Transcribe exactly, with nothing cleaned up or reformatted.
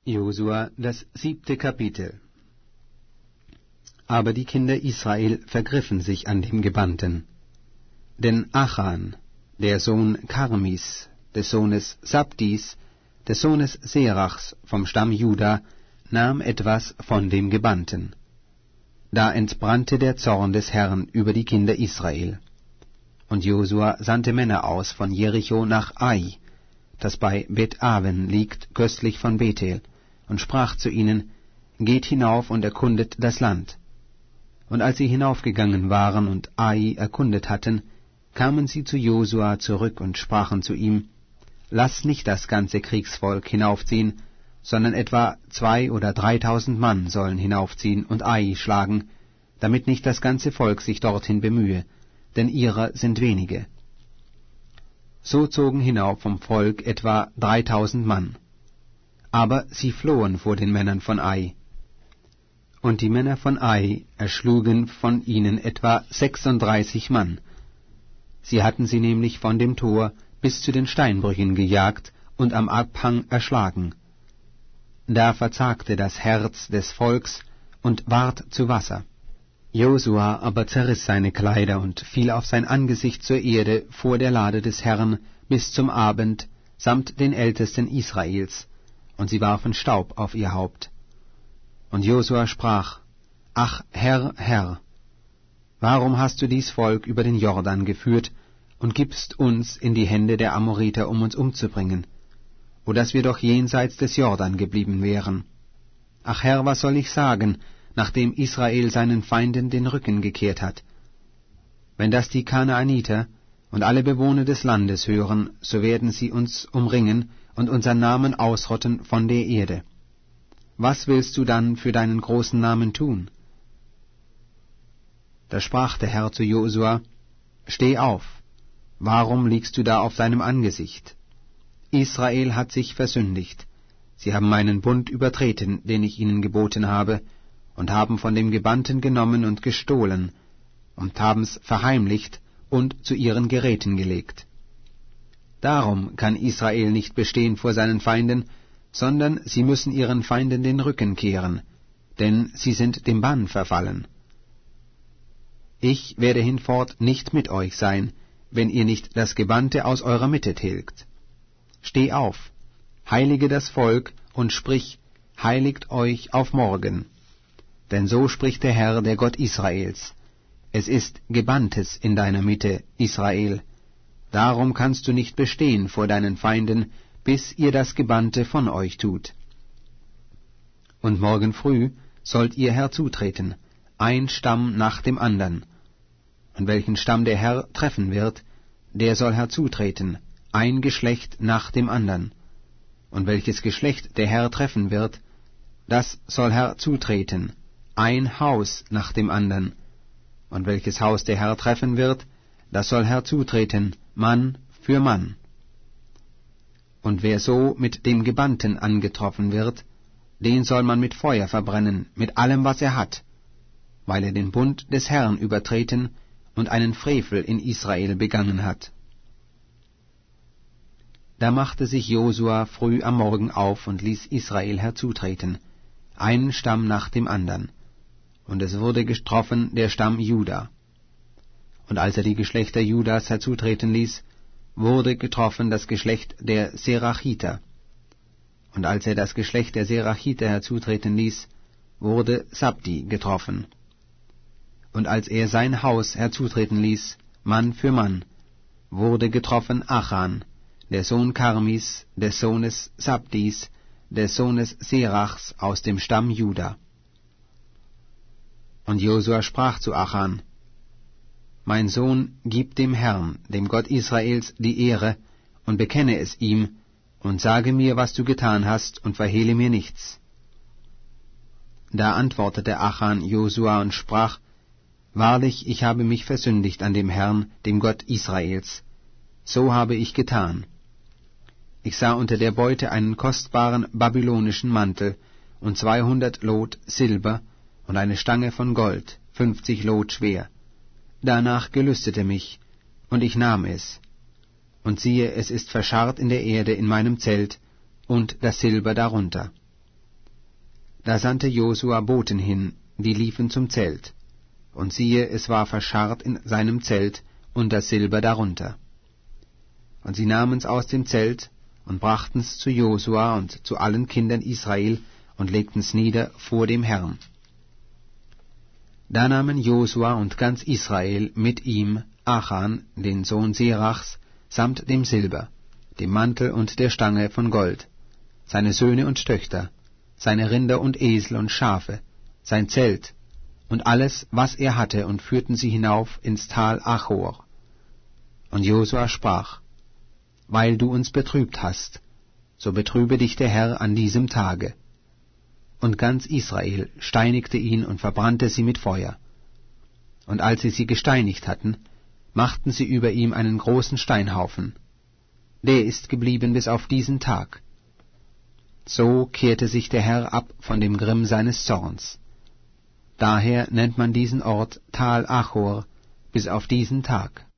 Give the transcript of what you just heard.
Josua, das siebte Kapitel. Aber die Kinder Israel vergriffen sich an dem Gebannten. Denn Achan, der Sohn Karmis, des Sohnes Sabdis, des Sohnes Serachs vom Stamm Juda, nahm etwas von dem Gebannten. Da entbrannte der Zorn des Herrn über die Kinder Israel. Und Josua sandte Männer aus von Jericho nach Ai, das bei Bet-Aven liegt, östlich von Bethel, und sprach zu ihnen: Geht hinauf und erkundet das Land. Und als sie hinaufgegangen waren und Ai erkundet hatten, kamen sie zu Josua zurück und sprachen zu ihm: Lass nicht das ganze Kriegsvolk hinaufziehen, sondern etwa zwei oder dreitausend Mann sollen hinaufziehen und Ai schlagen, damit nicht das ganze Volk sich dorthin bemühe, denn ihrer sind wenige. So zogen hinauf vom Volk etwa dreitausend Mann. Aber sie flohen vor den Männern von Ai. Und die Männer von Ai erschlugen von ihnen etwa sechsunddreißig Mann. Sie hatten sie nämlich von dem Tor bis zu den Steinbrüchen gejagt und am Abhang erschlagen. Da verzagte das Herz des Volks und ward zu Wasser. Josua aber zerriss seine Kleider und fiel auf sein Angesicht zur Erde vor der Lade des Herrn bis zum Abend, samt den Ältesten Israels, und sie warfen Staub auf ihr Haupt. Und Josua sprach: Ach, Herr, Herr, warum hast du dies Volk über den Jordan geführt und gibst uns in die Hände der Amoriter, um uns umzubringen, o dass wir doch jenseits des Jordan geblieben wären? Ach Herr, was soll ich sagen, nachdem Israel seinen Feinden den Rücken gekehrt hat? Wenn das die Kanaaniter und alle Bewohner des Landes hören, so werden sie uns umringen und unseren Namen ausrotten von der Erde. Was willst du dann für deinen großen Namen tun? Da sprach der Herr zu Josua: Steh auf, warum liegst du da auf deinem Angesicht? Israel hat sich versündigt, sie haben meinen Bund übertreten, den ich ihnen geboten habe, und haben von dem Gebannten genommen und gestohlen, und haben's verheimlicht und zu ihren Geräten gelegt. Darum kann Israel nicht bestehen vor seinen Feinden, sondern sie müssen ihren Feinden den Rücken kehren, denn sie sind dem Bann verfallen. Ich werde hinfort nicht mit euch sein, wenn ihr nicht das Gebannte aus eurer Mitte tilgt. Steh auf, heilige das Volk und sprich: Heiligt euch auf morgen. Denn so spricht der Herr, der Gott Israels: Es ist Gebanntes in deiner Mitte, Israel. Darum kannst du nicht bestehen vor deinen Feinden, bis ihr das Gebannte von euch tut. Und morgen früh sollt ihr herzutreten, ein Stamm nach dem andern. Und welchen Stamm der Herr treffen wird, der soll herzutreten, ein Geschlecht nach dem andern. Und welches Geschlecht der Herr treffen wird, das soll herzutreten, ein Haus nach dem andern. Und welches Haus der Herr treffen wird, das soll herzutreten, Mann für Mann. Und wer so mit dem Gebannten angetroffen wird, den soll man mit Feuer verbrennen, mit allem, was er hat, weil er den Bund des Herrn übertreten und einen Frevel in Israel begangen hat. Da machte sich Josua früh am Morgen auf und ließ Israel herzutreten, einen Stamm nach dem andern. Und es wurde getroffen der Stamm Juda. Und als er die Geschlechter Judas herzutreten ließ, wurde getroffen das Geschlecht der Serachiter. Und als er das Geschlecht der Serachiter herzutreten ließ, wurde Sabdi getroffen. Und als er sein Haus herzutreten ließ, Mann für Mann, wurde getroffen Achan, der Sohn Karmis, des Sohnes Sabdis, des Sohnes Serachs aus dem Stamm Juda. Und Josua sprach zu Achan: Mein Sohn, gib dem Herrn, dem Gott Israels, die Ehre, und bekenne es ihm, und sage mir, was du getan hast, und verhehle mir nichts. Da antwortete Achan Josua und sprach: Wahrlich, ich habe mich versündigt an dem Herrn, dem Gott Israels. So habe ich getan. Ich sah unter der Beute einen kostbaren babylonischen Mantel und zweihundert Lot Silber und eine Stange von Gold, fünfzig Lot schwer. Danach gelüstete mich, und ich nahm es. Und siehe, es ist verscharrt in der Erde in meinem Zelt, und das Silber darunter. Da sandte Josua Boten hin, die liefen zum Zelt. Und siehe, es war verscharrt in seinem Zelt und das Silber darunter. Und sie nahmen's aus dem Zelt und brachten's zu Josua und zu allen Kindern Israel und legten's nieder vor dem Herrn. Da nahmen Josua und ganz Israel mit ihm Achan, den Sohn Serachs, samt dem Silber, dem Mantel und der Stange von Gold, seine Söhne und Töchter, seine Rinder und Esel und Schafe, sein Zelt und alles, was er hatte, und führten sie hinauf ins Tal Achor. Und Josua sprach: Weil du uns betrübt hast, so betrübe dich der Herr an diesem Tage. Und ganz Israel steinigte ihn und verbrannte sie mit Feuer. Und als sie sie gesteinigt hatten, machten sie über ihm einen großen Steinhaufen. Der ist geblieben bis auf diesen Tag. So kehrte sich der Herr ab von dem Grimm seines Zorns. Daher nennt man diesen Ort Tal Achor bis auf diesen Tag.